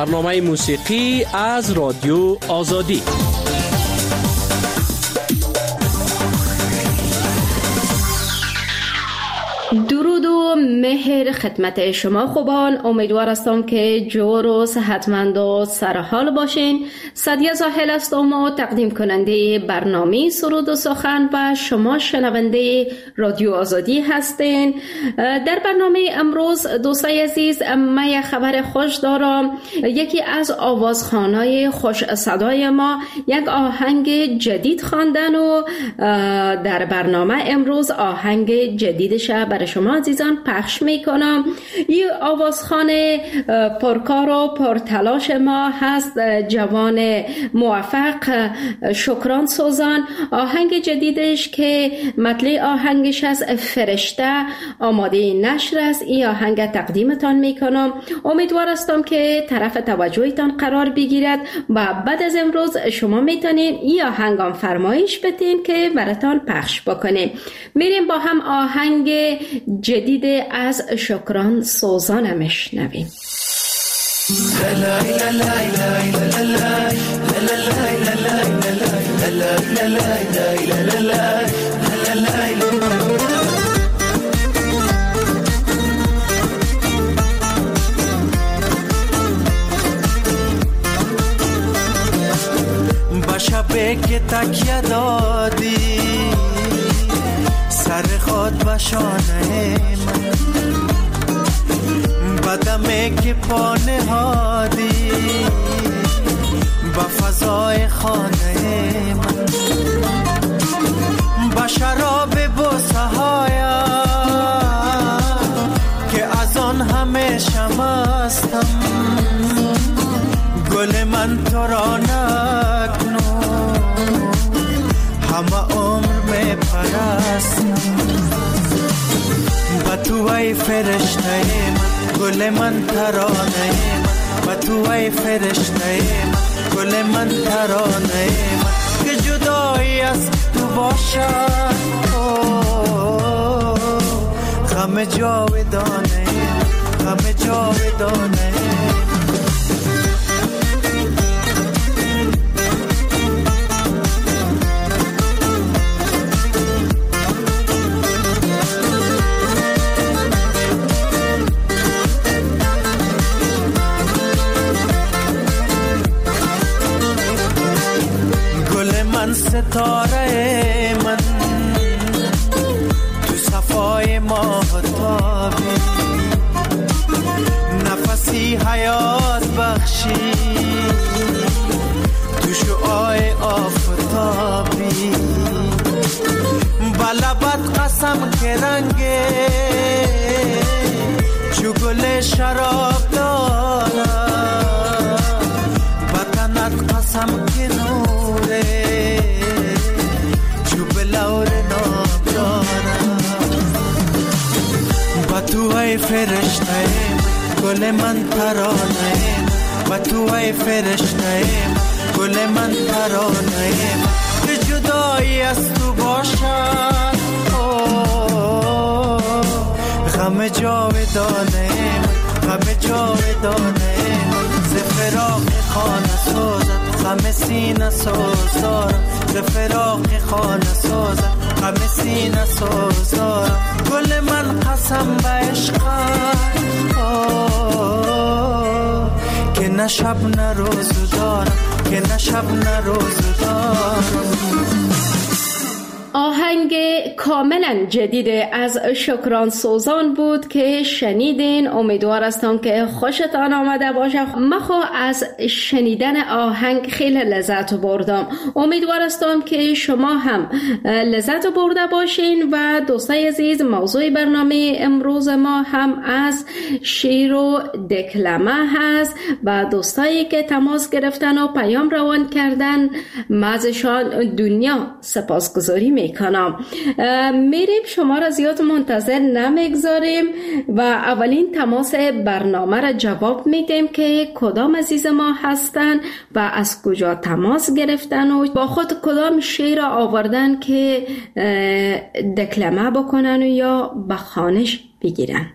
برنامه موسیقی از رادیو آزادی. درود و مهر خدمت شما خوبان. امیدوار هستم که جور و صحتمند و سرحال باشین. سعدیه زاهل هستم و تقدیم کننده برنامه سرود و سخن و شما شنونده رادیو آزادی هستین. در برنامه امروز دوستای عزیز من یک خبر خوش دارم. یکی از آوازخوانای خوش صدای ما یک آهنگ جدید خواندن و در برنامه امروز آهنگ جدیدش برای شما عزیزان پخش میکنم. این آوازخوان پرکار و پرتلاش ما هست جوان موفق شکران سوزان. آهنگ جدیدش که مطلع آهنگش از فرشته آماده نشر است. این آهنگ تقدیمتان میکنم. امیدوار هستم که طرف توجهتان قرار بگیرد و بعد از امروز شما میتونین این آهنگام فرمایش بدین که براتان پخش بکنیم. میریم با هم آهنگ جدید از شکران سوزان میشنویم. با شبه که تکیه دادی سر خود با شانه من، بدمه که پا نهادی با فضای خانه من، با شراب بوسه هایا که از آن همیشه مستم، گل من تو را نکنو همه عمر می پرستم، با تو ای فرشته من، گل من ترانه من، با تو ای فرشته من، گل من ترانه من، که جدایی از تو باشد غم جاودانه، غم جاودانه. ستاره من تو صفای ماهتابی، نفسی حیات بخشی تو شعاع آفتابی، با لبت قسم که رنگه چو گل شراب دارم، با تنت قسم که نوره تو ای فرشته گل من ترانه، و تو ای فرشته گل من ترانه، که جدایی از تو باشد غم جاودانه، غم جاودانه، ز فراق خانه سازد غم سینه سازارم، ز فراق خانه سازد غم سینه سازارم، گل من قسم به عشقم که نه شب نه روز دارم، که نه شب نه روز دارم. آهنگ کاملا جدید از شکران سوزان بود که شنیدین. امیدوار هستم که خوشتان آمده باشه. من از شنیدن آهنگ خیلی لذت بردم. امیدوار هستم که شما هم لذت برده باشین. و دوستای عزیز، موضوع برنامه امروز ما هم از شعر و دکلمه هست و دوستایی که تماس گرفتن و پیام روان کردن من ازشان دنیا سپاسگزاری میکنم. میریم، شما را زیاد منتظر نمیگذاریم و اولین تماس برنامه را جواب میدیم که کدام عزیز ما هستن و از کجا تماس گرفتن و با خود کدام شعر آوردن که دکلمه بکنن و یا به خوانش بگیرن.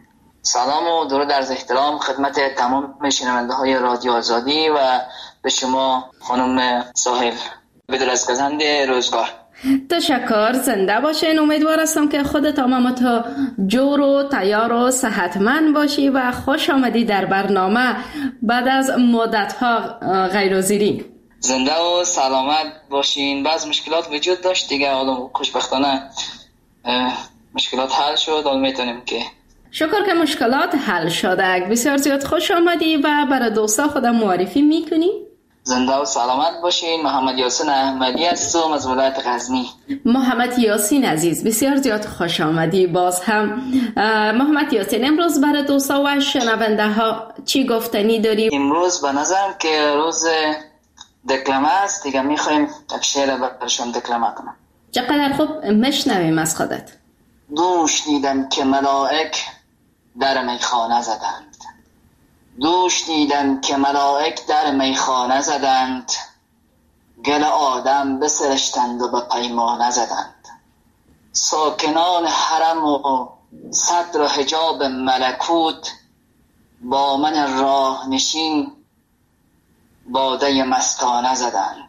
سلام و درود عرض احترام خدمت تمام شنونده های رادیو آزادی و به شما خانم ساحل، بدون از گزنده روزگار. تشکر، زنده باشین. امیدوار هستم که خودت تا جور و تیار و صحتمند باشی و خوش آمدی در برنامه بعد از مدت‌ها غیرحاضری. زنده و سلامت باشین. بعض مشکلات وجود داشت دیگه، حالا خوشبختانه مشکلات حل شد. حالا میتونیم که شکر که مشکلات حل شده. بسیار زیاد خوش آمدی و برای دوستا خودم معرفی میکنی؟ زنده و سلامت باشین. محمد یاسین احمدی هستم از ولایت غزنی. محمد یاسین عزیز، بسیار زیاد خوش آمدی. باز هم محمد یاسین، امروز برای دوستا و شنونده ها چی گفتنی داری؟ امروز به نظرم که روز دکلمه است دیگه، میخوایم یک شعر برشون دکلمه کنم. چقدر خوب، مشنویم از خودت. دوش دیدم که ملائک در میخانه زدند، دوش دیدم که ملائک در میخانه زدند، گل آدم بسرشتند و به پیمانه زدند. ساکنان حرم و صدر و حجاب ملکوت با من راه نشین باده مستانه زدند.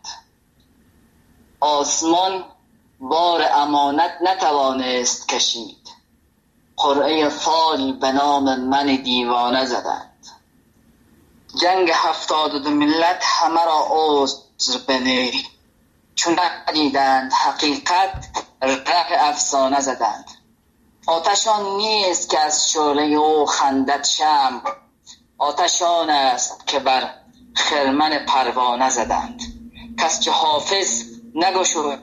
آسمان بار امانت نتوانست کشید، قرعه فال به نام من دیوانه زدند. جنگ 72 ملت همه را عذر بنه، چون ندیدند حقیقت رق افسانه زدند. آتشان نیست که از شعله او خندد شمع، آتشان است که بر خرمن پروانه زدند. کس چه حافظ نگشود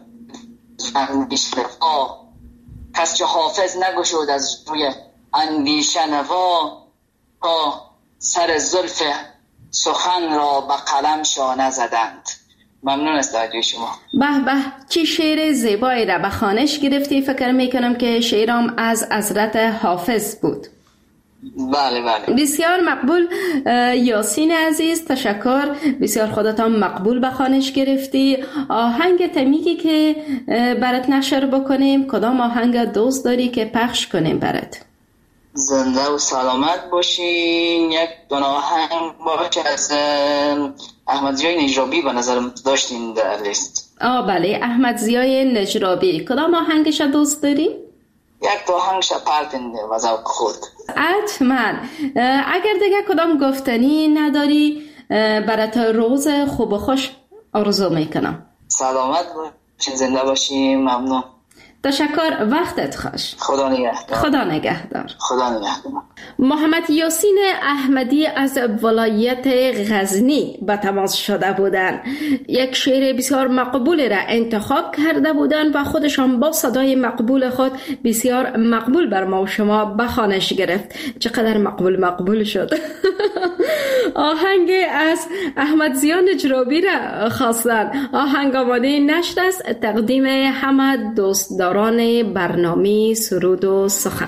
کس چه حافظ نگشود از روی اندیشه نوا، تا سر زلف سخن را به قلم شانه زدند. ممنون از توجه شما. به به، چی شعر زیبایی را به خوانش گرفتی. فکر میکنم که شعرام از حضرت حافظ بود. بله بله، بسیار مقبول یاسین عزیز، تشکر. بسیار خودتان مقبول به خوانش گرفتی. آهنگ تمیگی که برات نشر بکنیم، کدام آهنگ دوست داری که پخش کنیم برات؟ زنده و سلامت باشین. یک دونه آهنگ باشه از احمد ضیای نجرابی به نظرم داشتین در لیست. بله، احمد ضیای نجرابی. کدام آهنگش دوست داری؟ یک دو آهنگ شپرتنده و ذوق خود. حتما. اگر دیگه کدام گفتنی نداری، برات روز خوب و خوش آرزو میکنم. سلامت باشین، زنده باشین. ممنون. تشکر، وقتت خوش. خدا نگهدار. خدا نگهدار. خدا نگهدار. محمد یاسین احمدی از ولایت غزنی به تماس شده بودند. یک شعر بسیار مقبول را انتخاب کرده بودند و خودشان با صدای مقبول خود بسیار مقبول بر ما و شما به خوانش گرفت. چقدر مقبول شد. آهنگ از احمد ضیای نجرابی را خواستند. آهنگ آماده نشر است. تقدیم همه دوستداران برنامه سرود و سخن.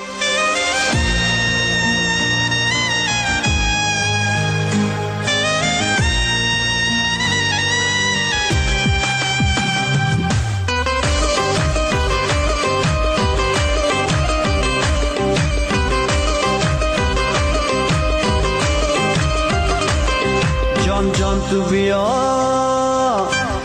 جان جان تو بیا،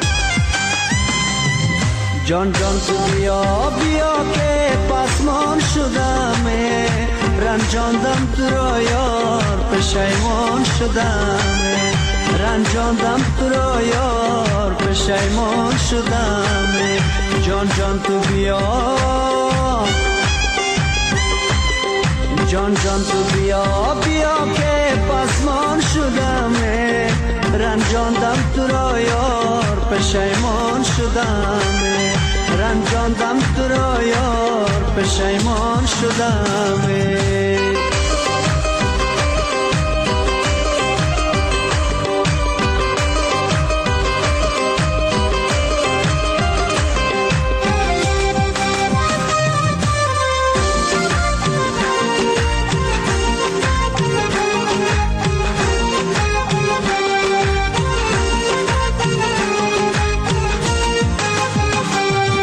جان جان تو بیا بیا که پسمان شدم، رنجاندم تو را یار پشیمان شدم، رنجاندم تو را یار پشیمان شدم. جان جان تو بیا، جان جان تو بیا بیا که پسمان شدم، رنجاندم تو را یار پشیمان شدم، رنجاندم تو را یار پشیمان شدم.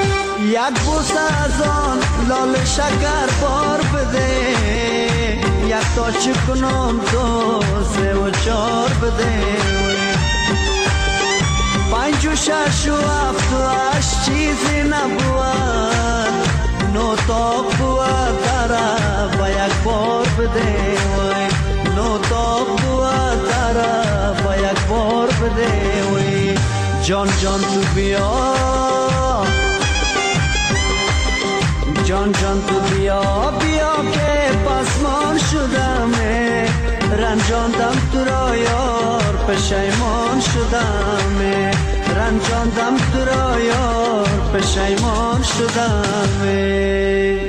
یک بوسه از آن لال شکر بار بده، یک تا چه کنم 2 3 و 4 بده 5 و 6 و 7 و 8 چیزی نبود 9 تا بود داره با یک بار بده 9 تا بود داره با یک بار بده جان جان تو بیا جان جان تو بیا بیا که پسمان شدمه رنجاندم تو را یار پشیمان شدمه رنجاندم تو را یار پشیمان شدمه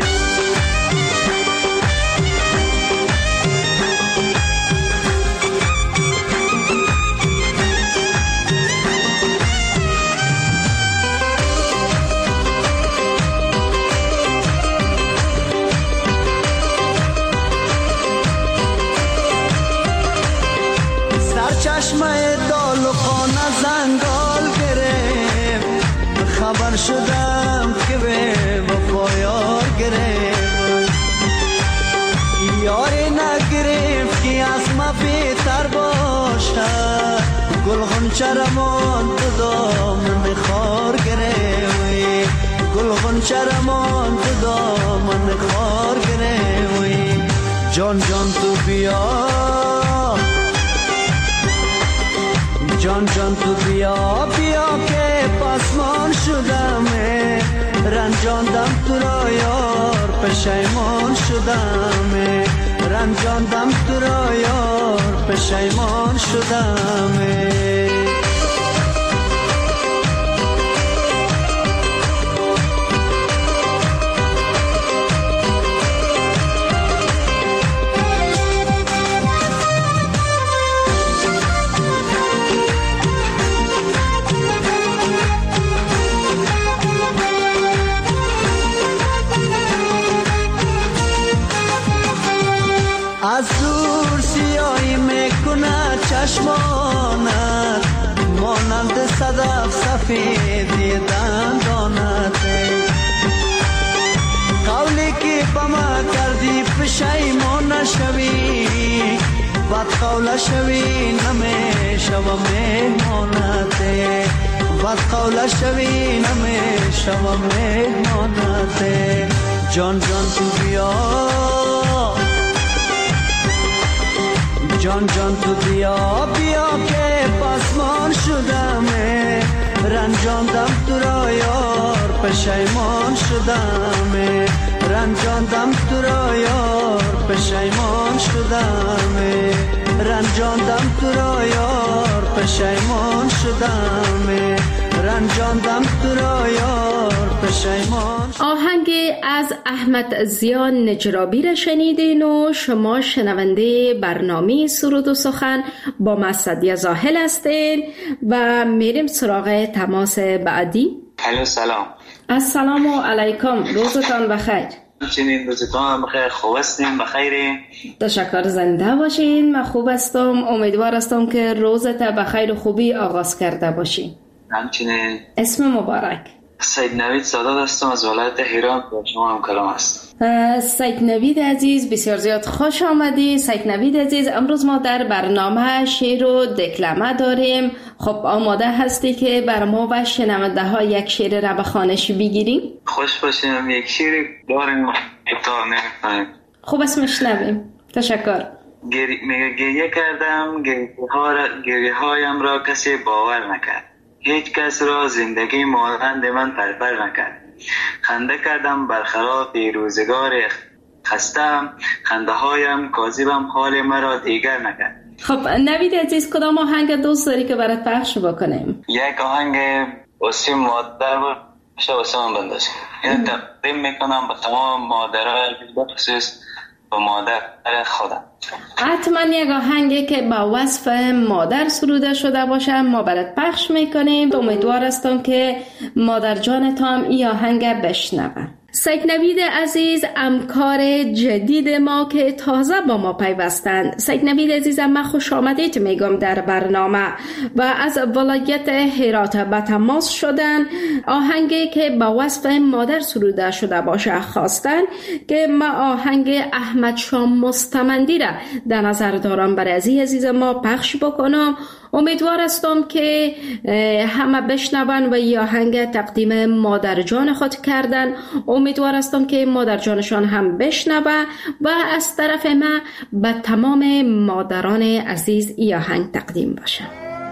چشمه دال و خانه زنگال گرفت خبر شدم که به وفا یار گرفت یاری نگرفت که از ما بهتر باشد گل غنچه رمان تو دامن خار گرفت گل غنچه رمان تو دامن خار گرفت جان جان تو بیا جان جان تو بیا بیا که پسمان شدمه رنجاندم تو را یار پشیمان شدمه رنجاندم تو را یار پشیمان شدمه از دور سیاهی میکنه چشمانت مانند صدف سفیدی دندانت قولی که با ما کردی پشیمان نشوی بد قول شوی نمیشوم مهمانت بد قول شوی نمیشوم مهمانت جان جان تو بیا جان جان تو بیا بیا که پسمان شدمه رنجاندم تو را یار پشیمان شدمه رنجاندم تو را یار پشیمان شدمه رنجاندم تو را یار پشیمان شدمه رنجاندم تو را یار پشیمان. آهنگ از احمد ضیا نجرابی را شنیدین و شما شنونده برنامه سرود و سخن با مسعدی زاهل هستین و میریم سراغ تماس بعدی. الو سلام. السلام علیکم، روزتان بخیر. چنین روزتان بخیر، خوب هستین؟ بخیری؟ تشکر، زنده باشین. من خوب هستم، امیدوار هستم که روزت بخیر و خوبی آغاز کرده باشین. همچنین. اسم مبارک؟ سید نوید سادات هستم از ولایت هرات، با شما هم کلام هستم. سید نوید عزیز بسیار زیاد خوش آمدی. سید نوید عزیز، امروز ما در برنامه شعر و دکلمه داریم. خب آماده هستی که بر ما و شنونده ها یک شعر را به خوانش بگیریم؟ خوش باشیم، یک شعر داریم تا نمی‌فهمیم. خوب اسمش نبیم. تشکر. گریه کردم، گریه هایم را کسی باور نکرد، هیچ کس را زندگی مانند من پرپر نکرد. خنده کردم برخلاف روزگار خستم، خنده هایم کاذبم حال مرا دیگر نکرد. خب نوید عزیز، کدام آهنگ دوست داری که برات پخش بکنیم؟ یک آهنگ واسه مادر باشه، واسه من بندازیم. یعنی تقدیم میکنم به تمام مادرها، بخصوص به مادر خودم. حتما یک آهنگی که با وصف مادر سروده شده باشه ما برات پخش میکنیم. امیدوار هستم که مادر جانت هم این آهنگ بشنوه. سید نوید عزیز همکار جدید ما که تازه با ما پیوستند. سید نوید عزیزم، من خوش آمدید میگم در برنامه و از ولایت هرات به تماس شدن. آهنگی که با وصف مادر سروده شده باشه خواستن که ما آهنگ احمد شاه مستمندی را در نظر دارم برای عزیز ما پخش بکنم. امیدوار هستم که همه بشنون و این آهنگ تقدیم مادر جان خود کردن. امیدوار هستم که مادر جانشان هم بشنوه و از طرف ما به تمام مادران عزیز این آهنگ تقدیم باشه.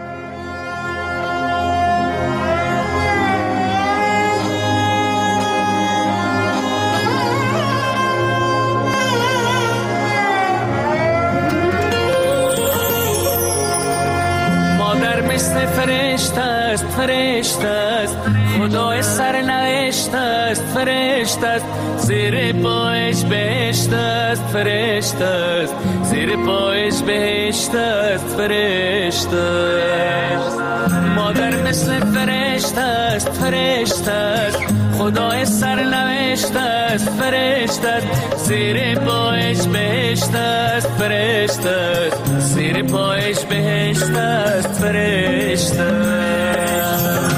فرشته است، فرشته است، خدای سرنوشت است، فرشته است، زیر پایش بهشت است، فرشته است، زیر پایش بهشت است، فرشته است. مادر مثل فرشته است، فرشته است، خدای سرنوشت است، فرشته است، زیر پایش بهشت است، فرشته است، زیر پایش بهشت است، فرشته است.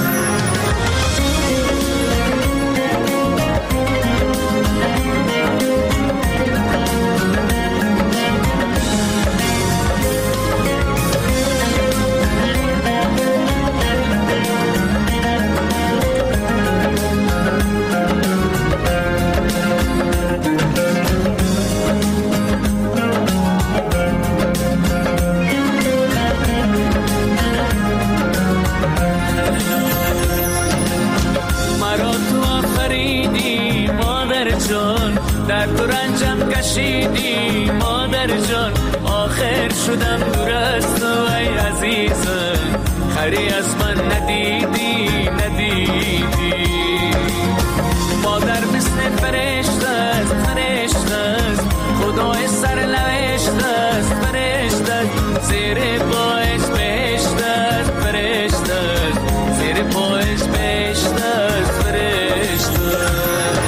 در تو رنجم کشیدی مادر جان، آخر شدم دور از تو ای عزیزم، خری از من ندیدی ندیدی. مادر مثل فرشته است، فرشته است، خدای سرنوشت است، فرشته است، زیر پایش بهشت است، فرشته است، زیر پایش بهشت است، فرشته است.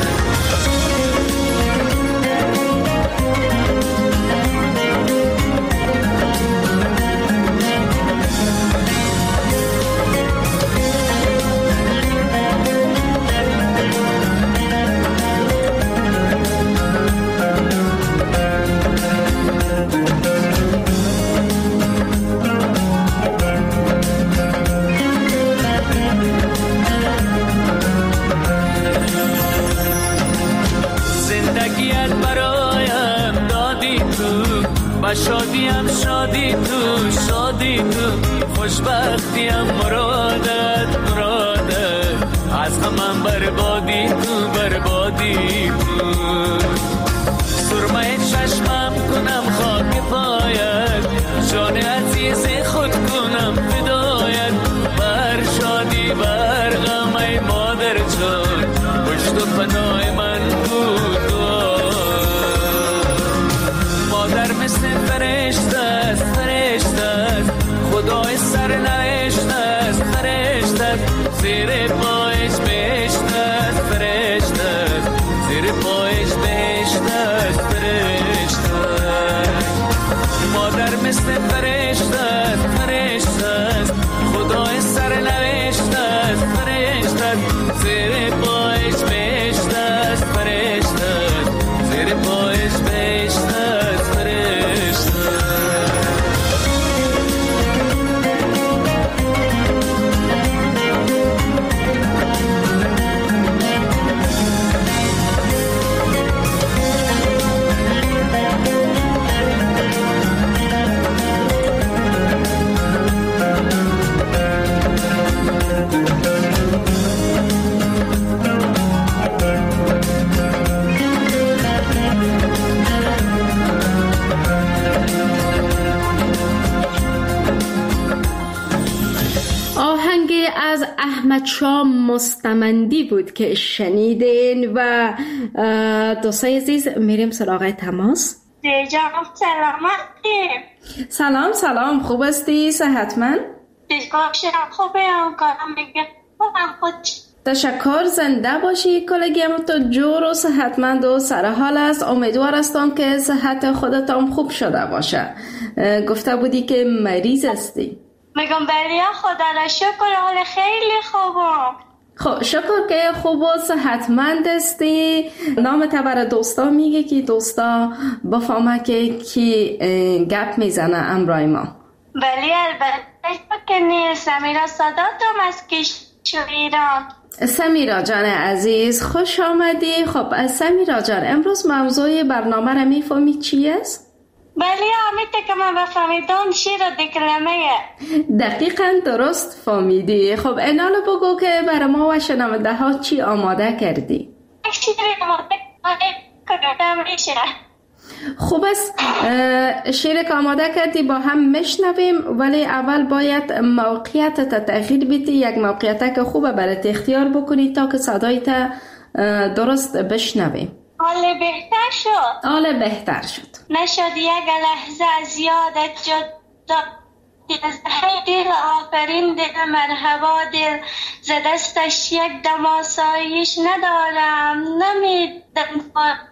شادیم شادی تو، شادی تو، خوشبختیم مرادت، مرادت، از غمم بربادی تو، بربادی تو. سرمه چشمم کنم خاک پایت، جان عزیز خود کنم فدایت، بر شادی بر غم ای مادر جان، پشت و پناه من بود. مادر مثل فرشته است، فرشته است، خدای سرنوشت است، فرشته است، زیر پایش بهشت است، فرشته است، زیر پایش بهشت است، فرشته است. مادر مثل فرشته است، فرشته است، خدای سرنوشت است، فرشته است، زیر پایش بهشت است، فرشته است، زیر پایش بهشت است، فرشته. از احمد شاه مستمندی بود که شنیدین و دوستای عزیز میریم سراغ تماس. جناب سلامتی. سلام سلام، خوب هستی؟ صحتمند؟ خوبه. کارم میگه خود تشکر، زنده باشی. کلگیم تو جور و صحتمند و سرحال است. امیدوار هستم که صحت خودتان خوب شده باشه. گفته بودی که مریض هستی. میگم بله خدا را شکر، حال خیلی خوبم. خب شکر که خوب و صحتمند هستی. نام تا برای دوستا میگه که دوستا بفهمه که کی گپ میزنه امرای ما. بله البته که نیست. سمیرا صداتم از کشور ایران. سمیرا جان عزیز خوش آمدی. خب سمیرا جان امروز موضوع برنامه را میفهمی چی است؟ بله آمیده که من بفهمیدم شیر و دکلمه. دقیقا درست فهمیدی. خب اینالو بگو که برای ما و شنونده ها چی آماده کردی؟ شیر آماده کردم میشه. خوب است، شیر که آماده کردی با هم میشنویم، ولی اول باید موقعیت تغییر بدی. یک موقعیت که خوبه برای اختیار بکنی تا که صدایت درست بشنویم. حال بهتر شد. حال بهتر شد. نشد یک لحظه از یادت جدا. دل آفرین دل مرحبا دل، ز دستش یک دم آسایش ندارم. نمیدم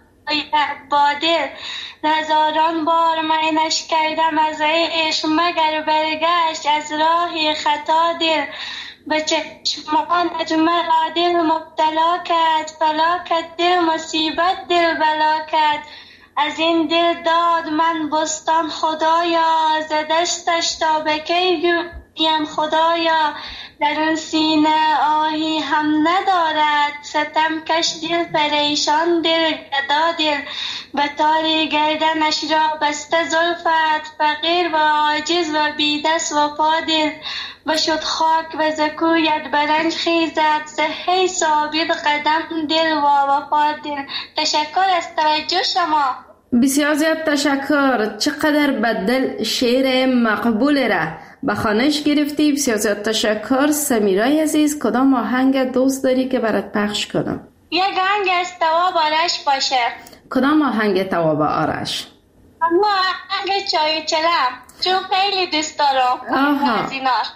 با دل، هزاران بار منش کردم از عشق، مگر برگشت از راه خطا دل. به چشمانت مرا دل مبتلا کرد، فلاکت دل مصیبت دل بلا کرد. از این دل داد من بستان خدایا، ز دستش تا به کی گویم خدایا. در اون سینه آهی هم ندارد، ستم کش دل پریشان دل گدا دل. به تاری گردنش را بسته زلفت، فقیر و عاجز و بیدست و پا دل. بشد خاک و زکویت برنج خیزد، زهی ثابت قدم دل و وفا دل. تشکر از توجه شما. بسیار زیاد تشکر. چقدر بدل شعر مقبول را به خوانش گرفتی. بسیار زیاد تشکر. سمیرای عزیز کدام آهنگ دوست داری که برات پخش کنم؟ یک آهنگ از تواب آرش باشه. کدام آهنگ تواب آرش؟ اما آهنگ چای چلم، چون خیلی دوست دارم.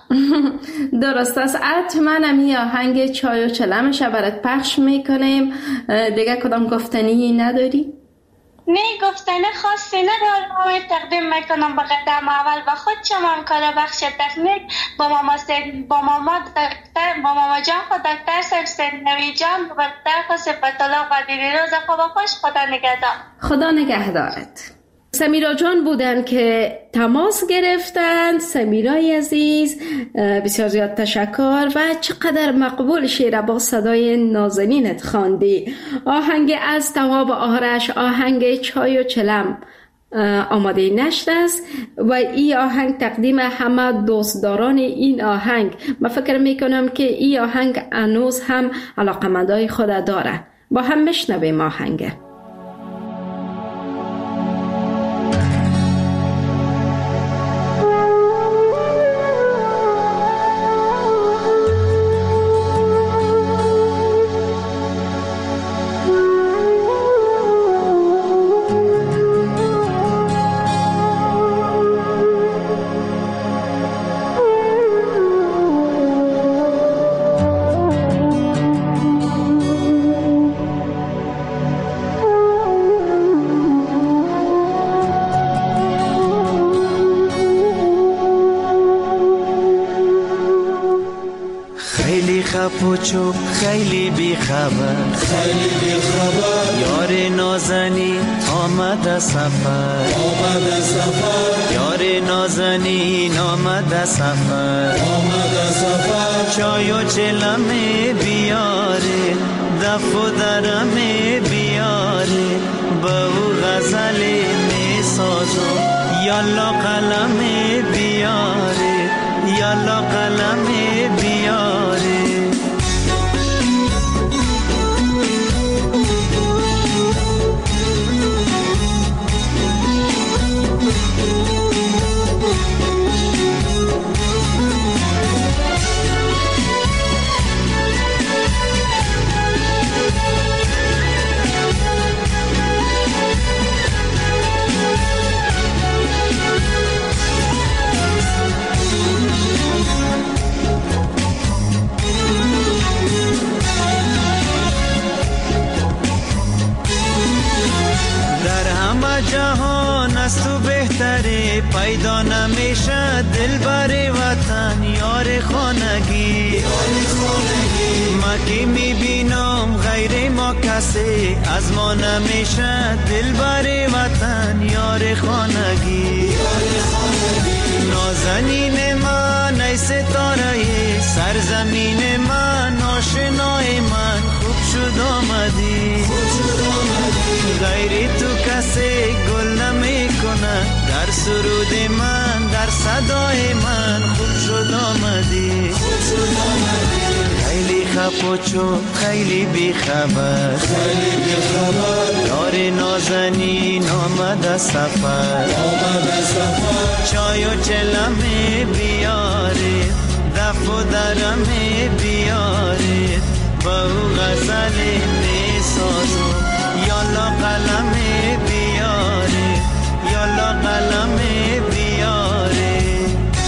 درست است. حتما همی آهنگ چای و چلمش برات پخش میکنیم. دیگه کدام گفتنی نداری؟ نه گفتنه خاصی ندارم. تقدیم میکنم به قدم اول و خود شما کار بخش تکنیک با ماما جان خود دکتر سرسن نوی جان و دکتر صفت الله قدیری روز خوب خوش. خدا نگهدار. خدا نگهدارت. سمیرا جان بودن که تماس گرفتند. سمیرای عزیز بسیار زیاد تشکر و چقدر مقبول شعر با صدای نازنینت خواندی. آهنگ از تواب آرش، آهنگ چای و چلم آماده نشد است و این آهنگ تقدیم همه دوستداران این آهنگ. من فکر میکنم که این آهنگ هنوز هم علاقمندای خود داره. با هم میشنویم آهنگ. پوچو خیلی بی خبر یار نازنین آمد سفر یار نازنین آمد سفر چای و چلم بیاره دف و درم بیاره با او غزل می سازم یالا قلم بیاره یالا قلم بیاره پیدا نمیشه دل بر وطن یار خانگی ما که میبینم غیر ما کسی از ما نمیشه دل بر وطن یار خانگی نازنین من ای ستاره سرزمین من آشنای من خوب شد آمدی غیر تو کسی گل نمی کنه در سرود من در صدای من خوب شد آمدی خیلی خفوچو خیلی بیخبر یار نازنین آمد سفر چای و چلمه بیارید دف و درمه بیارید با او غزل میسازم یالا قلمه بیارید یالا قلمه بیارید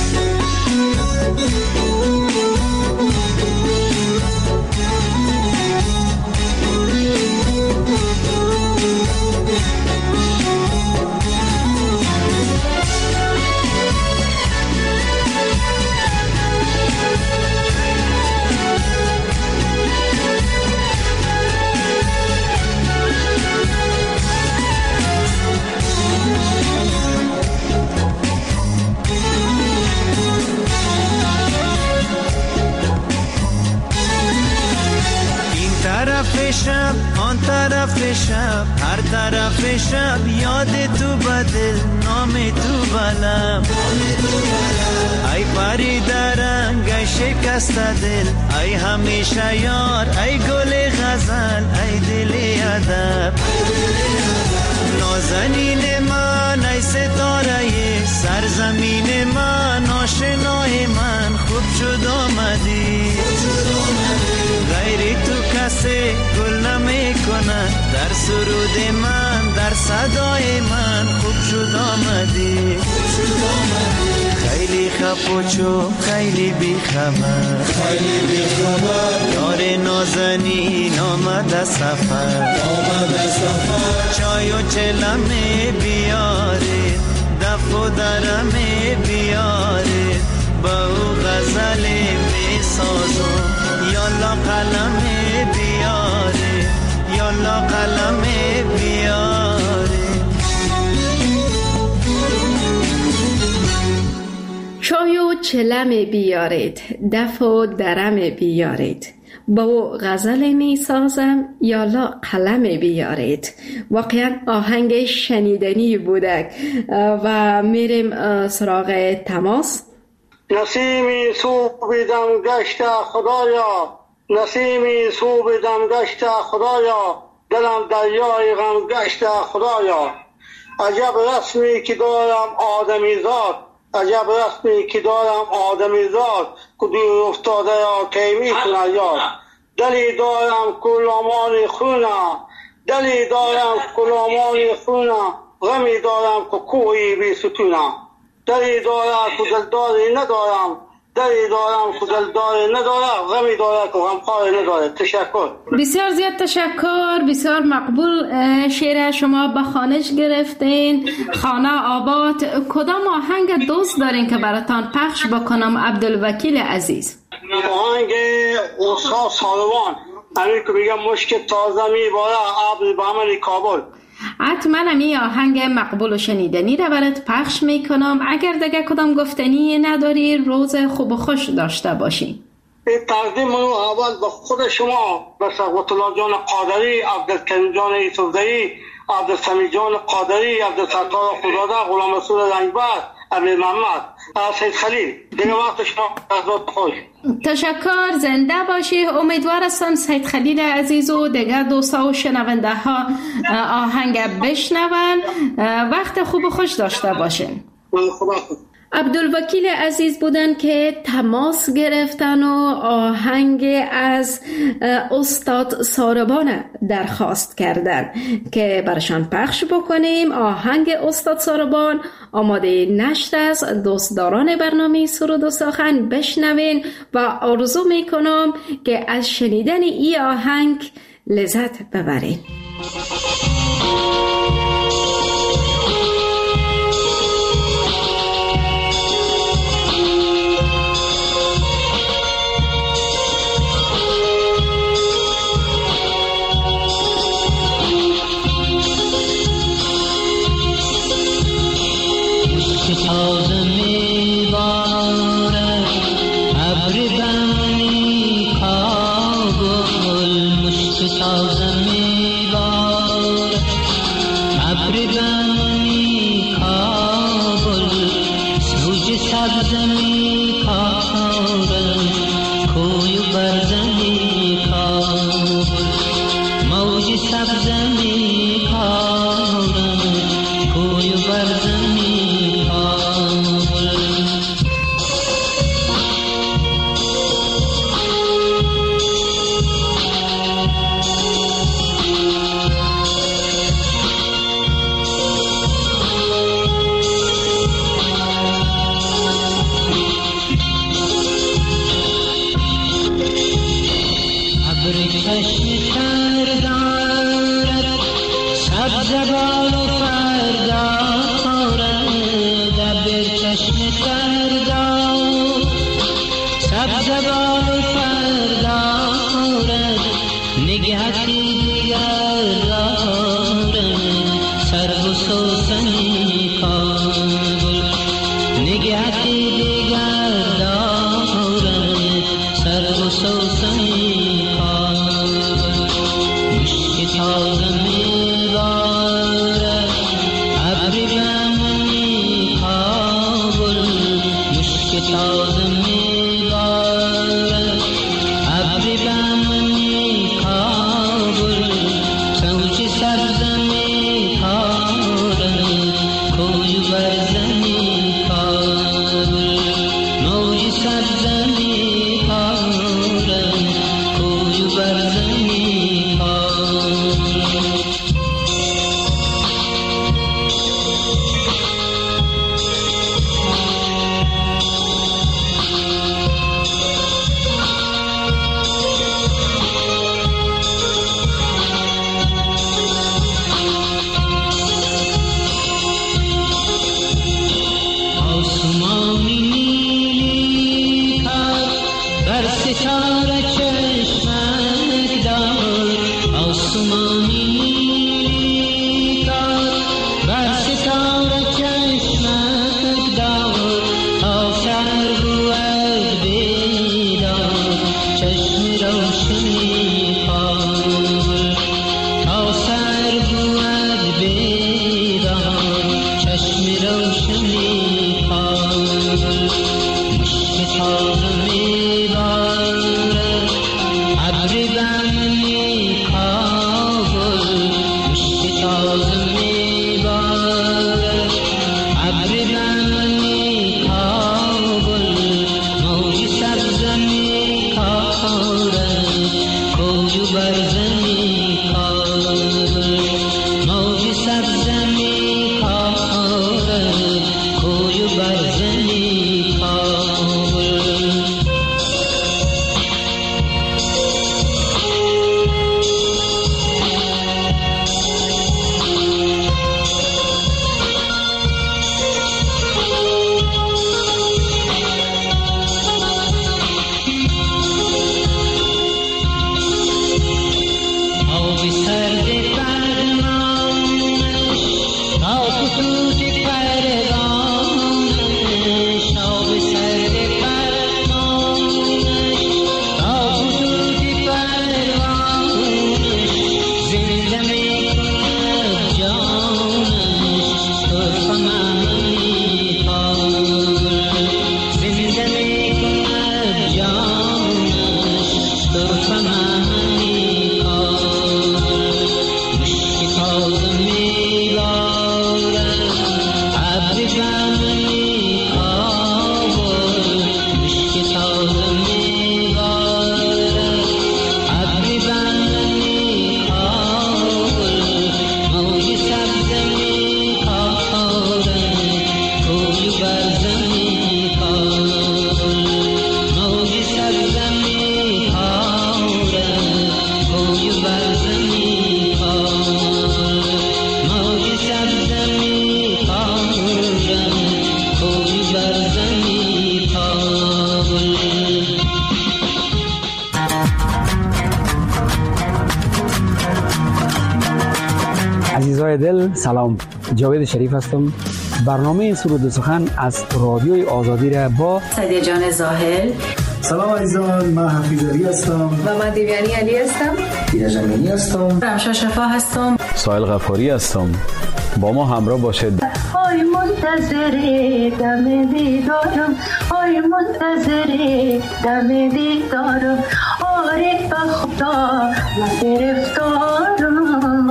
شب آن طرف شب هر طرف شب یاد تو بدل نام تو بلم ای پری درنگ ای شکست دل ای همیشه یار ای گل غزل ای دل ادب نازنین من ای ستاره سرزمین من آشنای من خوب شد آمدی غیر تو کسی گل نمی کنه در سرود من در صدای من خوب شد آمدی خیلی خفوچو خیلی بیخبر یار نازنین آمد سفر چای و چلمه بیارید دف و درمه بیارید با او غزل میسازم یالا قلمه بیارید یالا قلمه بیارید چای و چلم بیارید دف و درم بیارید با غزل می سازم یالا قلم بیارید. واقعا آهنگ شنیدنی بوده و میریم سراغ تماس. نسیمی صبح دم گشت خدایا، نسیمی صبح دم گشت خدایا، دلم دریای غم گشت خدایا. عجب رسمی که دارم آدمی زاد، عجب رسمی که دارم آدمی زاد، که دور افتاده یا کی میتونه یاد. دلی دارم کلامان خونه، دلی دارم کلامان خونه، غمی دارم که کوهی بی ستونه. دلی دارم که دلداری ندارم، دلی دارم که دلداری ندارم، غمی دارم که غمخواری نداره. تشکر. بسیار زیاد تشکر، بسیار مقبول. شعر شما به خانش گرفتین. خانه آباد. کدام آهنگ دوست دارین که براتان پخش بکنم عبدالوکیل عزیز؟ آهنگ استاد ساروان، همین که میگم مشک تازه میباره عبد به عمل کابل. حتما همی آهنگ مقبول و شنیدنی رو برات پخش میکنم. اگر دیگه کدام گفتنی نداری روز خوب و خوش داشته باشی. تقدیم منو اول به خود شما، به ثروت الله جان قادری، عبدالکریم جان یوسفزئی، عبدالسمیع جان قادری، عبدالستار خداده، غلام رسول رنگبر، امیر محمد، سید خلیل. دیگه وقت شما از خوش. تشکر، زنده باشی. امیدوار هستم سید خلیل عزیز و دیگر دوستا و شنونده ها آهنگ بشنون. وقت خوب و خوش داشته باشین. عبدالوکیل عزیز بودن که تماس گرفتن و آهنگ از استاد ساربان درخواست کردن که برشان پخش بکنیم. آهنگ استاد ساربان آماده نشر است. دوستداران برنامه سرود و سخن بشنوین و آرزو میکنم که از شنیدن این آهنگ لذت ببرین. چشم تر دارد سبز بال و پر دارد ابر چشم تر دارد سبز بال و پر دارد نگهتی دیگر دارد سرو و سوسنی کابل نگهتی دیگر دارد سرو و سوسنی کابل مشک تازه میبارد ابری بمنی کابل مشک تازه میبارد ابری بمنی کابل سوچ سبزمی کارد کوی برزمی کابل موج سبزمی کارد کوی برزمی کابل آسمانی نیلی پر بر ستاره چشمک دار آسمانی نیلی پر بر ستاره چشمک دار تا سر بود بیدار چشم روشنی کابل تا سر بود بیدار چشم روشنی کابل مشک تازه میبارد ابری بمنی کابل مشک تازه میبارد ابری بمنی کابل موج سبزمی کارد کوی برزمی کابل موج سبزمی کارد کوی برزمی کابل آب سرد فرمانش تا خطوط پروانش آب سرد فرمانش تا خطوط پروانش زنده میکند جانش طرفه مهمی کابل زنده میکند جانش طرفه مهمی کابل مشک تازه میبارد ابری بمنی کابل مشک تازه میبارد ابری بمنی کابل موج سبزمی کارد کوی برزمی کابل موج سبزمی کارد کوی برزمی کابل موج سبزمی کارد کوی برزمی کابل عزیزای دل سلام، جاوید شریف هستم. برنامه سرود و سخن از رادیوی آزادی را با سدیه جان زاهل. سلام عزیزان، من حفیظ علی هستم و من دیویانی علی هستم. دیده جمینی هستم. رمشا شفا هستم. سایل غفاری هستم. با ما همراه باشید. آی منتظر دم دیدارم، آی منتظر دم دیدارم، آره به خدا من گرفتارم.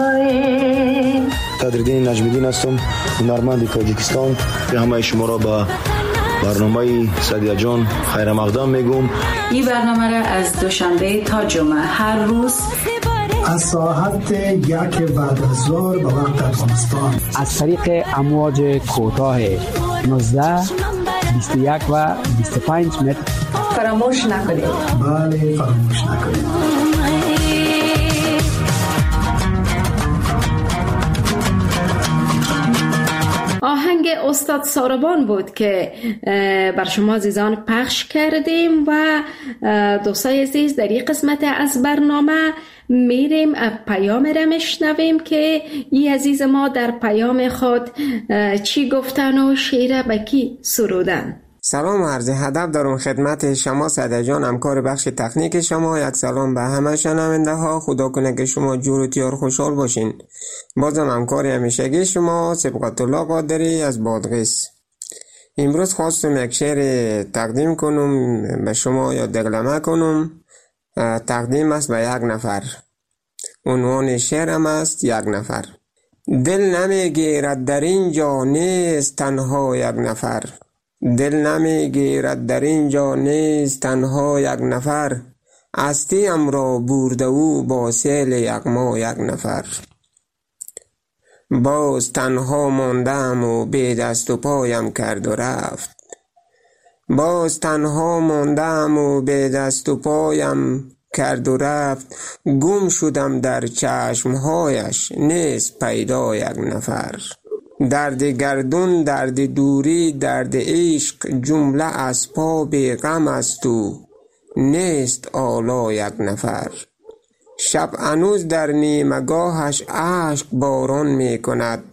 قدردین نجمیدین هستم، هنرمند تاجیکستان. همه شما را به برنامه سدیه جان خیر مقدم میگم. این برنامه را از دوشنبه تا جمعه هر روز از ساعت 1 بعد از ظهر به وقت افغانستان از طریق امواج کوتاه 19 21 و 25 متر فراموش نکنید. بله فراموش نکنید. استاد ساربان بود که بر شما عزیزان پخش کردیم و دوستای عزیز در این قسمت از برنامه میریم پیام را میشنویم که این عزیز ما در پیام خود چی گفتن و شعر به کی سرودن. سلام و عرض ادب دارم خدمت شما سعدی جان، همکار بخش تکنیک شما. یک سلام به همه شنونده ها. خدا کنه که شما جور و تیار خوشحال باشین. بازم همکار همیشگی شما سبقت الله قادری از بادغیس. امروز خواستم یک شعر تقدیم کنم به شما یا دگلمه کنم. تقدیم است به یک نفر. عنوان شعرم است یک نفر. دل نمیگیرد در اینجا نیست تنها یک نفر. دل نمیگیرد در اینجا نیست تنها یک نفر. هستیم را برده او با سیل یغما یک نفر. باز تنها ماندم و بی دست و پایم کرد و رفت. باز تنها ماندم و بی دست و پایم کرد و رفت. گم شدم در چشمهایش نیست پیدا یک نفر. درد گردون، درد دوری، درد عشق، جمله اسباب غم است و نیست آلا یک نفر. شب هنوز در نیمگاهش اشک باران می کند.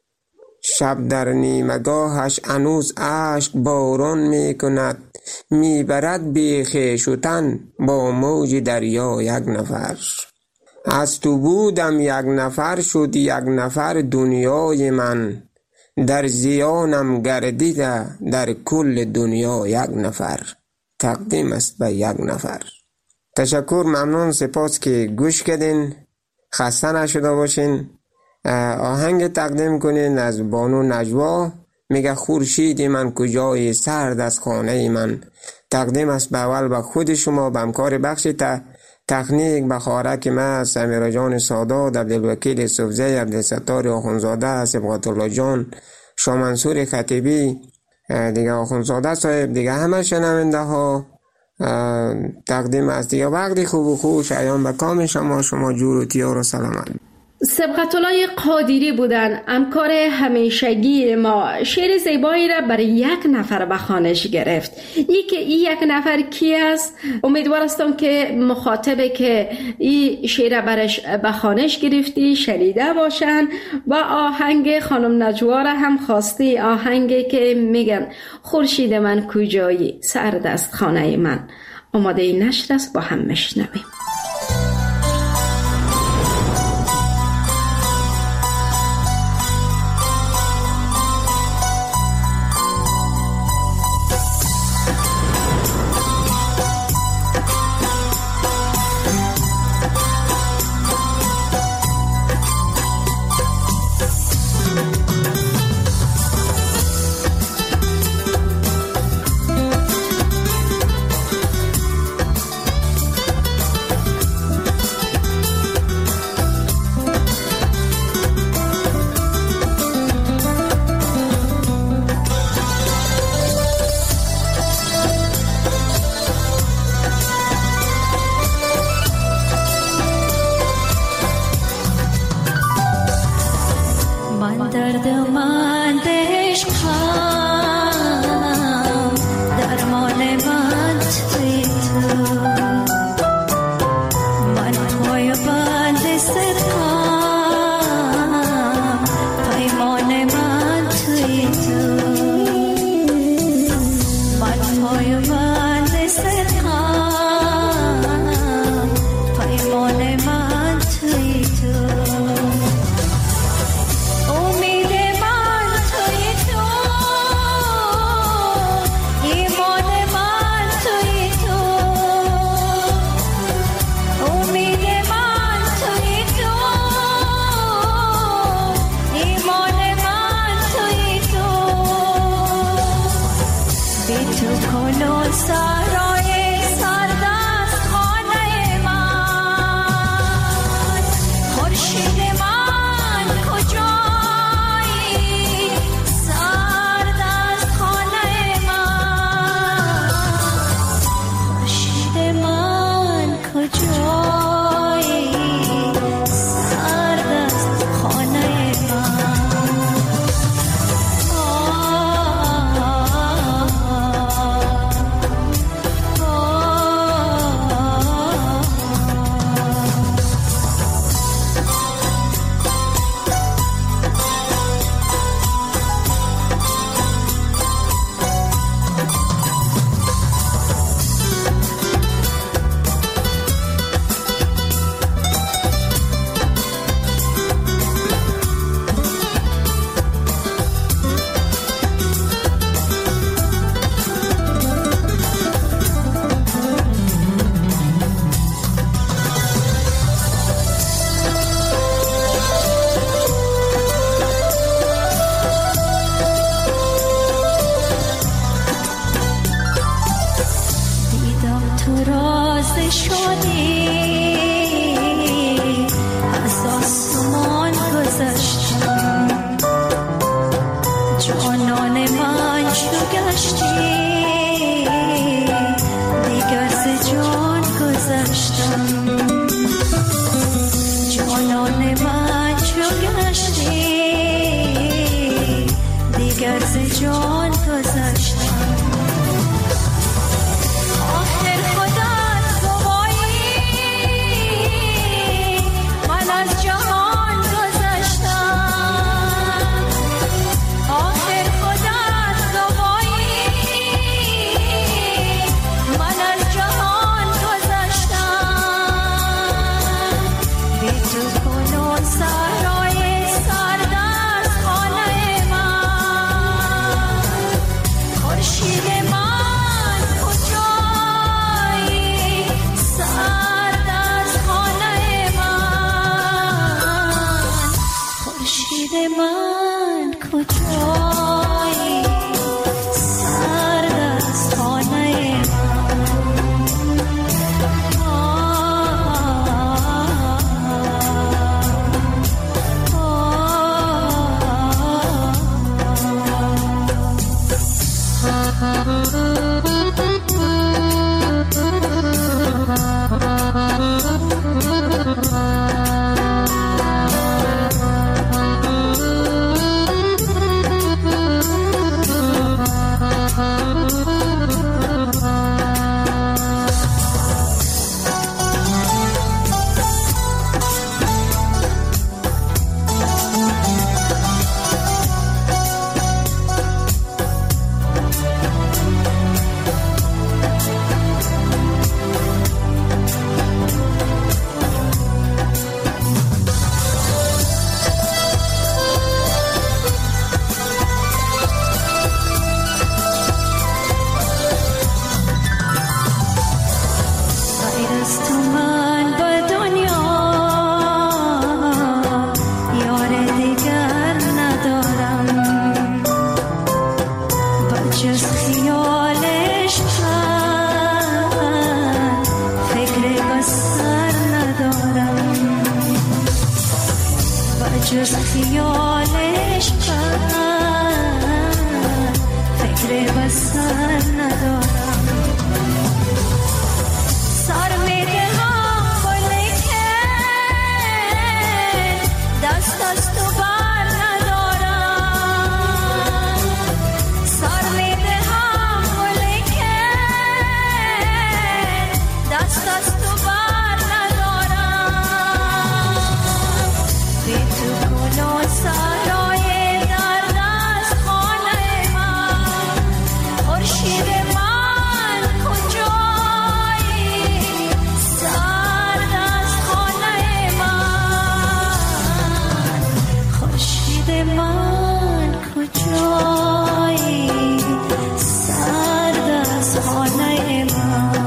شب در نیمگاهش هنوز اشک باران می کند. می برد بی خویش و تن با موج دریا یک نفر. از تو بودم یک نفر شد یک نفر دنیای من. در زیانم گردیده در کل دنیا یک نفر. تقدیم است به یک نفر. تشکر، ممنون، سپاس که گوش کردین. خسته نشده باشین. آهنگ تقدیم کنین از بانو نجوا. میگه خورشید من کجای سرد از خانه من. تقدیم است به اول به خود شما، به همکار بخش تکنیک، به خارک ما سمیرا جان سادات، عبدالوکیل صوفزی، عبدالستار آخونزاده، سبقت الله جان، شاه منصور خطیبی، دیگه آخونزاده صاحب، دیگه همه شنونده ها. تقدیم است دیگه وقتی خوب و خوش ایام به کام شما جور و تیار و سلامت. سبقت الله قادری بودن، همکار همیشگی ما. شعر زیبایی را برای یک نفر به خوانش گرفت. این یک نفر کی است؟ امیدوار هستم که مخاطبه که این شعر برش به خوانش گرفتی شنیده باشن و آهنگ خانم نجوا را هم خواستی، آهنگی که میگن خورشید من کجایی سرد است خانه من. آماده این نشر است، با هم میشنویم. امید من توی تو جان گذاشتم. آخر خودت گوایی من از جهان گذاشتم. آخر خودت گوایی من از جهان گذاشتم. بی تو کنون سرای سرد از خانه من. خورشید من کجایی سرد از خانه من. خورشید من کجایی سرد از خانه جز خیالش فکر بسر ندارم. سر میدهم ولیکن دست از تو بر ندارم. سر میدهم ولیکن دست از تو بر ندارم. بی تو کنون سرای درد از خانه من. خورشید من کجایی سرد از خانه من. خورشید من کجایی سرد از خانه من.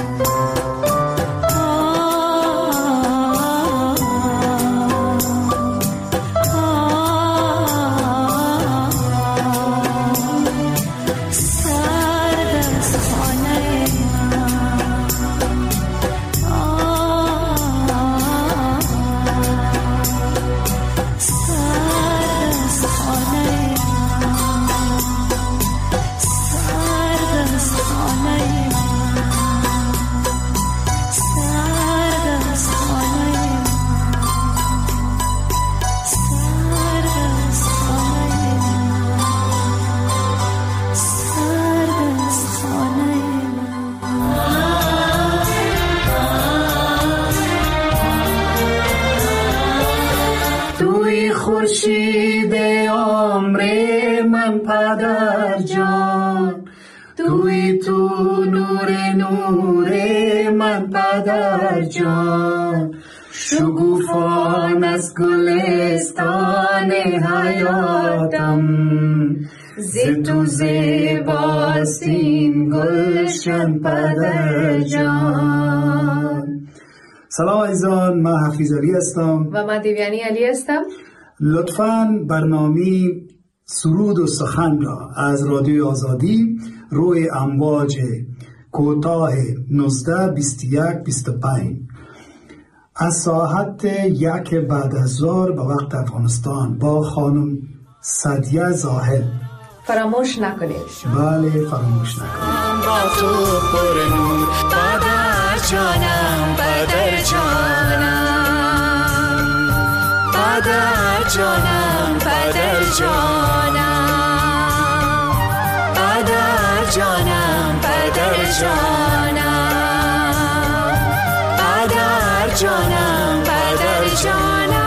خورشید عمر من پدر جان. توی تو نور من پدر جان. شگوفان از گلستان حیاتم. ز تو زیباست این گلشن پدر جان. سلام عزیزان، من حفیظ علی هستم و من دیویانی علی هستم. لطفاً برنامه سرود و سخن را از رادیوی آزادی روی امواج کوتاه 19 21 25 از ساعت 1 بعد از ظهر به وقت افغانستان با خانم سدیه زاهد فراموش نکنید. بله فراموش نکنید. با تو پر نور پدر جانم، پدر جانم، پدر جانم، پدر جانم. جانم، پدر جانم، پدر جانم.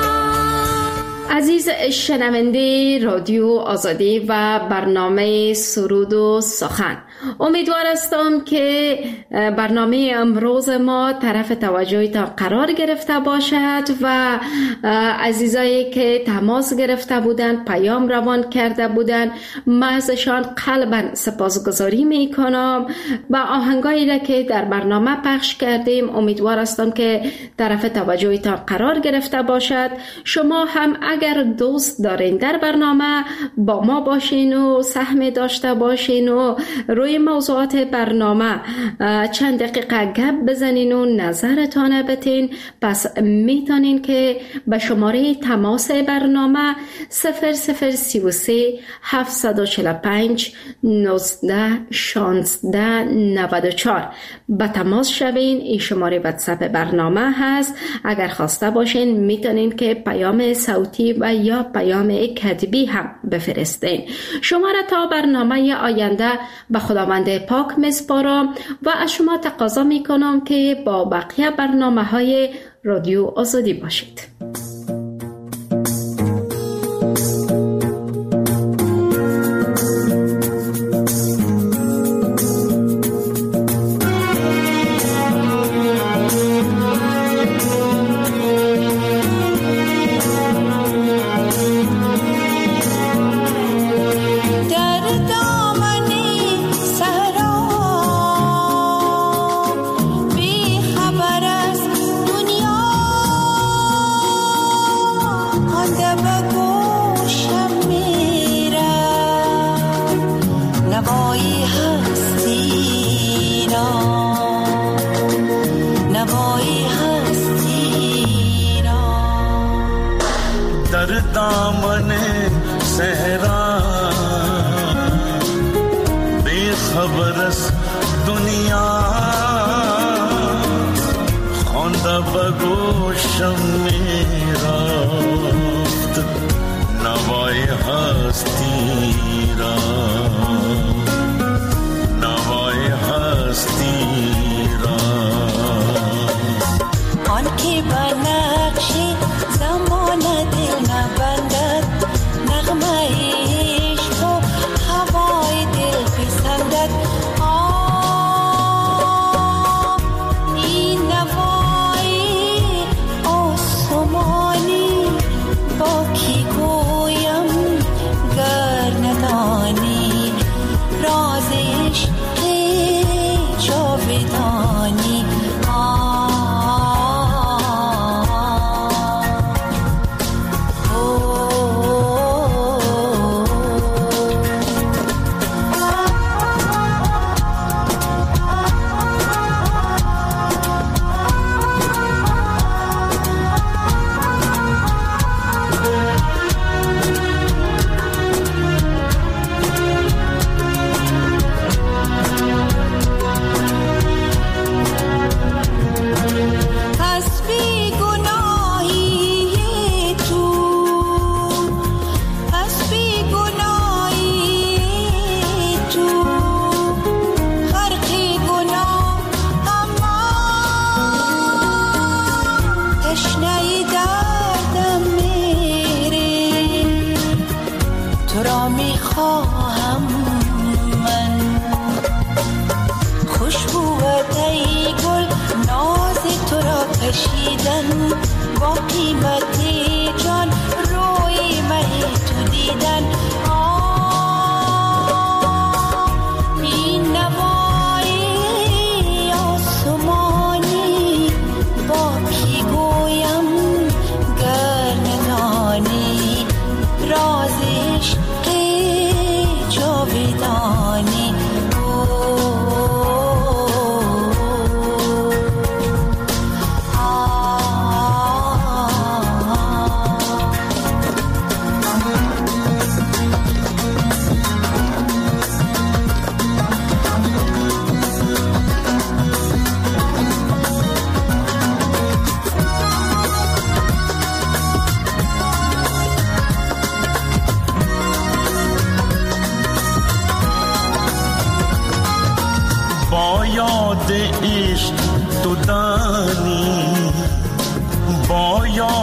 عزیز شنونده رادیو آزادی و برنامه سرود و سخن، امیدوار هستم که برنامه امروز ما طرف توجهتان قرار گرفته باشد و عزیزایی که تماس گرفته بودند، پیام روان کرده بودند، من ازشان قلباً سپاسگزاری می کنم و آهنگایی را که در برنامه پخش کردیم امیدوار هستم که طرف توجهتان قرار گرفته باشد. شما هم اگر دوست دارین در برنامه با ما باشین و سهم داشته باشین و روی موضوعات برنامه چند دقیقه گپ بزنین و نظرتان بتین، پس میتونین که به شماره تماس برنامه 0033 745 19 16 94 به تماس شوین. این شماره واتساپ برنامه هست. اگر خواسته باشین میتونین که پیام صوتی و یا پیام کتبی هم بفرستین. شما را تا برنامه آینده به خداوند پاک میسپارم و از شما تقاضا میکنم که با بقیه برنامه‌های رادیو آزادی باشید.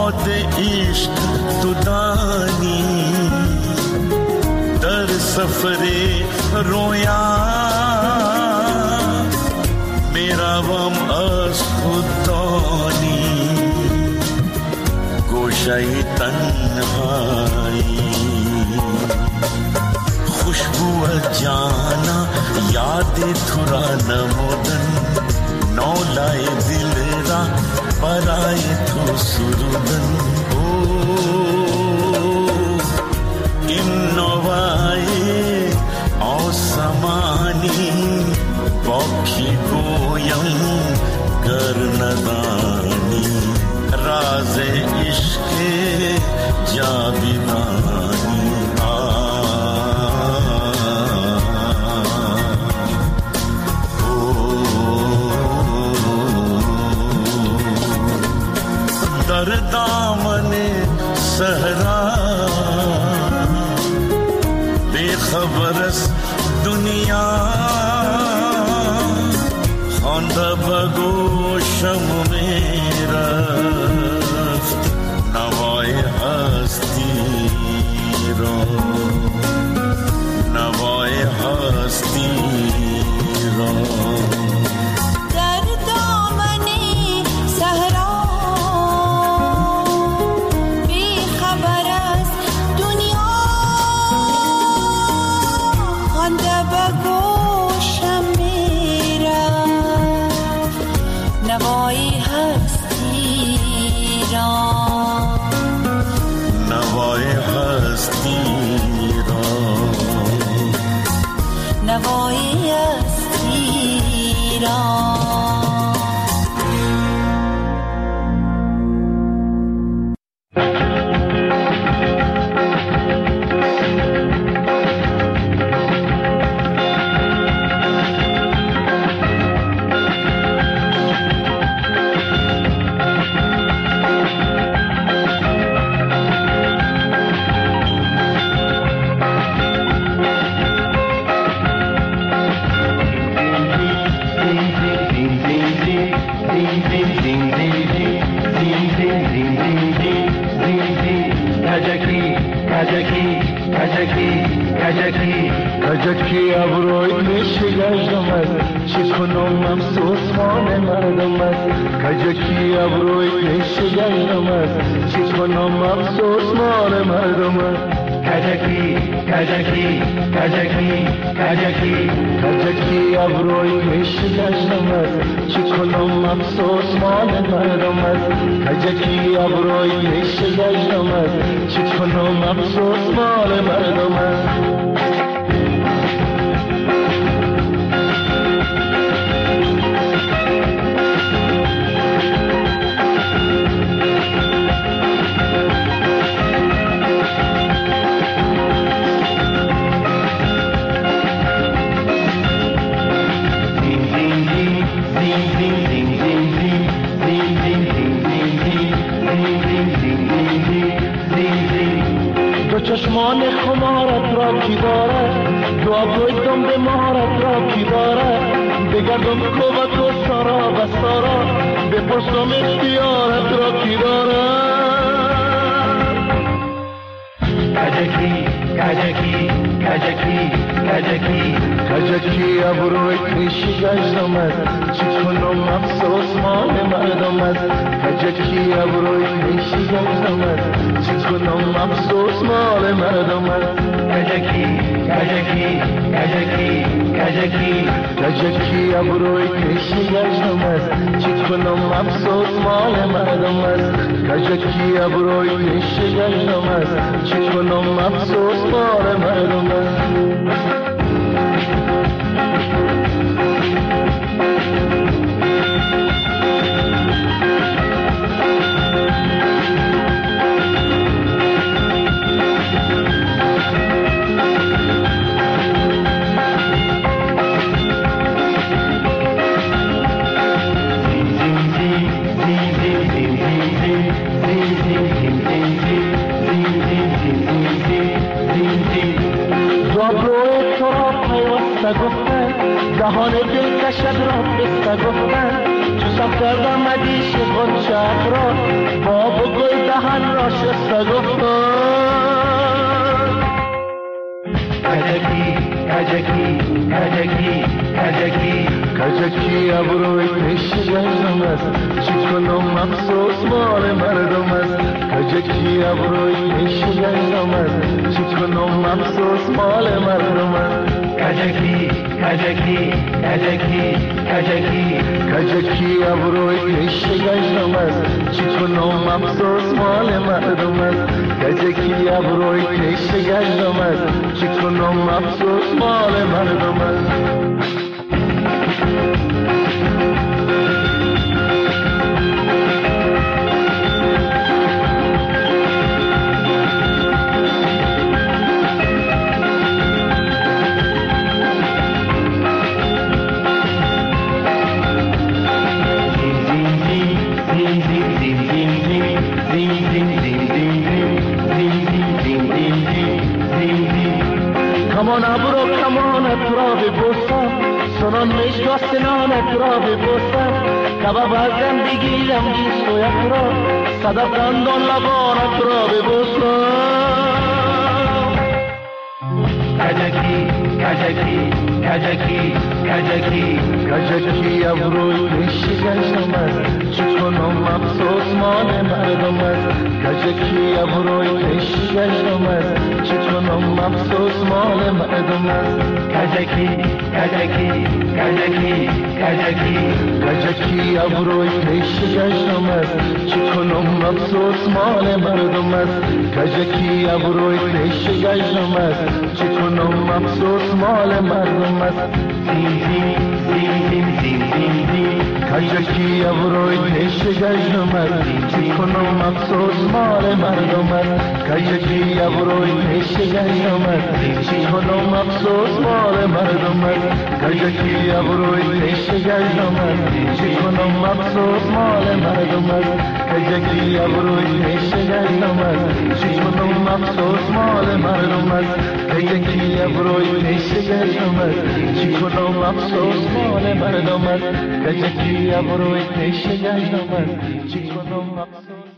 باد عشق تو دانی در سفر رویا میروم از خوددانی گوشه تنهایی خوشبو جانا یاد تو را نمودن نولای دل را برای تو سرودن این نوای آسمانی با کی گویم گر ندانی راز عشق جاویدانی در دامن صحرا بیخبر است دنیا خوانده بگوشم میرفت نوای هستی را نوای هستی را در دامن صحرا نوای هستی را کجکی ابروی میشگشتم از چی کنم افسوس مال مردم است کجکی ابروی میشگشتم از چی کنم افسوس مال مردم است کجکی کجکی کجکی کجکی کجکی ابروی میشگشتم از چی کنم افسوس مال مردم است کجکی ابروی میشگشتم از چی کنم افسوس مال مردم است چشمان خمارت را کی دارد دو ابروی دنبه مهارت را کی دارد بگردم کوبت و سارا و سارا بپرسم اختیارت را کی دارد کجکی کجکی کجکی کجکی کجکی ابروی پیشی گشتم است چی کنم افسوس مال مردم است کجکی ابروی پیشی گشتم است چی کنم افسوس مال مردم است کجکی کجکی کجکی کجکی کجکی ابروی پیشی گشتم است چی کنم افسوس مال مردم است کجکی ابروی پیشی گشتم است چی کنم افسوس مال مردم است گفتن دهان دل کشد را بسته گفتن چو صف کردم مدیش غنچه را با بگل دهان لاش سگ افتاد. کجکی کجکی کجکی کجکی کجکی ابروی پیش گشتم است، چی کنم افسوس مال مردم است. کجکی ابروی پیش گشتم است، چی کنم افسوس مال مردم است. کجکی کجکی کجکی کجکی کجکی ابروی پیش گشتم است، چی کنم افسوس مال مردم است. کجکی ابروی پیش گشتم است، چی کنم افسوس مال مردم است. کمان ابرو کمانت را ببوسم، سنان مشکا سنانت را ببوسم. کباب ازم بگیرم این سویت را، صدف دندان لبانت را ببوسم. کجکی کجکی کجکی کجکی کجکی ابروی پیش گشتم است، چی کنم افسوس مال مردم است. کجکی ابروی پیش گشتم است، چی کنم افسوس مال مردم است. کجکی کجکی کجکی کجکی کجکی ابروی پیش گشتم است، چی کنم افسوس مال مردم است. کجکی ابروی پیش گشتم است، چی کنم افسوس مال مردم است. زین زین زین زین زین زین زین کجکی ابروی پیش گشتم است، چی کنم افسوس مال مردم است. کجکی ابروی پیش گشتم است، چی کنم افسوس مال مردم است. کجکی ابروی پیش گشتم است، چی کنم افسوس مال مردم است. کجکی ابروی پیش گشتم است، چی کنم افسوس مال مردم است. کجکی ابروی پیش گشتم است، چی کنم افسوس مال مردم است. کجکی ابروی پیش گشتم است، چی کنم افسوس